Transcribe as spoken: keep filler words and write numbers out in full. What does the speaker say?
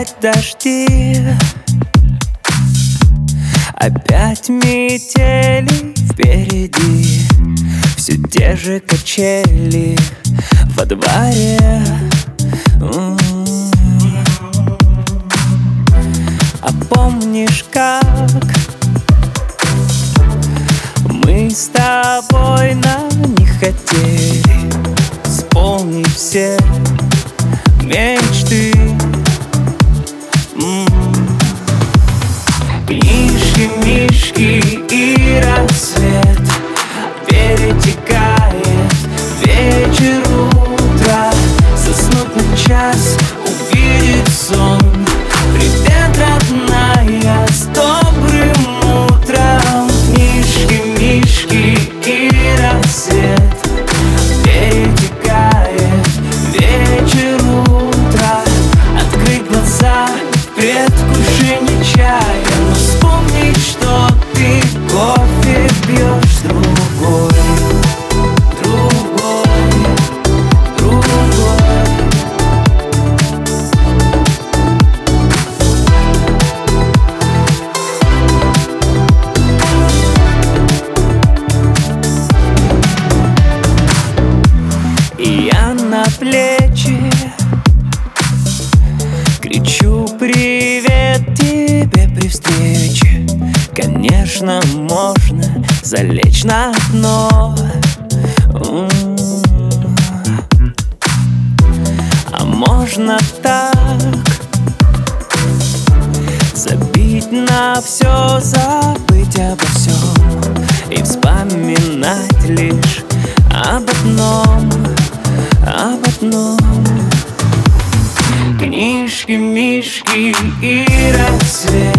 Опять дожди, опять метели впереди, все те же качели во дворе. А помнишь, как мы с тобой на них хотели исполнить все мечты? Книжки, мишки и рассвет перетекает вечер, утро. Заснуть на час, увидеть сон. Привет, родная, с добрым утром. Книжки, мишки и рассвет перетекает вечер, утро. Открыть глаза в предвкушении чая, но вспомнить, что ты кофе пьешь другой, другой, другой. И я на плечи кричу привет тебе при встрече. Конечно, можно залечь на дно, а можно так забить на все, забыть обо всем и вспоминать лишь об одном, об одном. Книжки, мишки и рассвет